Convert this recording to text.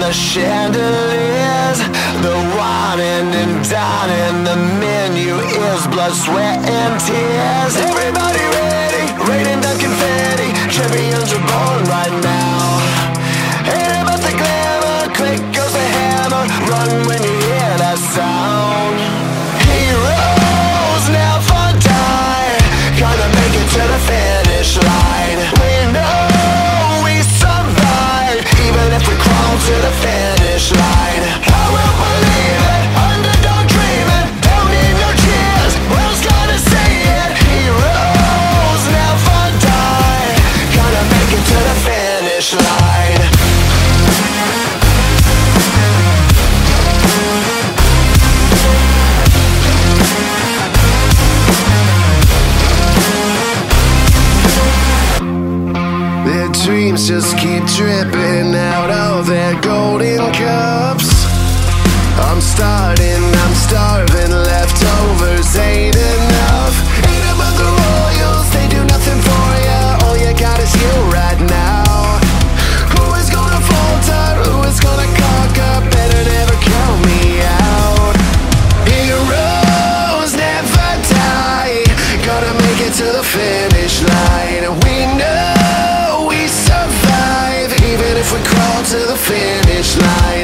the chandeliers, the whining and dining, the menu is blood, sweat, and tears. Everybody ready, raining down confetti, champions are born right now. Ain't about the glamour, click goes the hammer, run when you hear that sound. Heroes never die, gonna make it to the finish line. We know we survive, even if we crawl to the finish line. I will believe it, underdog dreaming, down in your tears, world's gonna say it. Heroes never die, gonna make it to the finish line. Their dreams just keep dripping out of their golden cups. I'm starving, leftovers ain't enough. Ain't about the royals, they do nothing for ya. All you got is you right now. Who is gonna falter, who is gonna cock up? Better never count me out. Heroes never die, gotta make it to the finish line. We know we survive, even if we crawl to the finish line.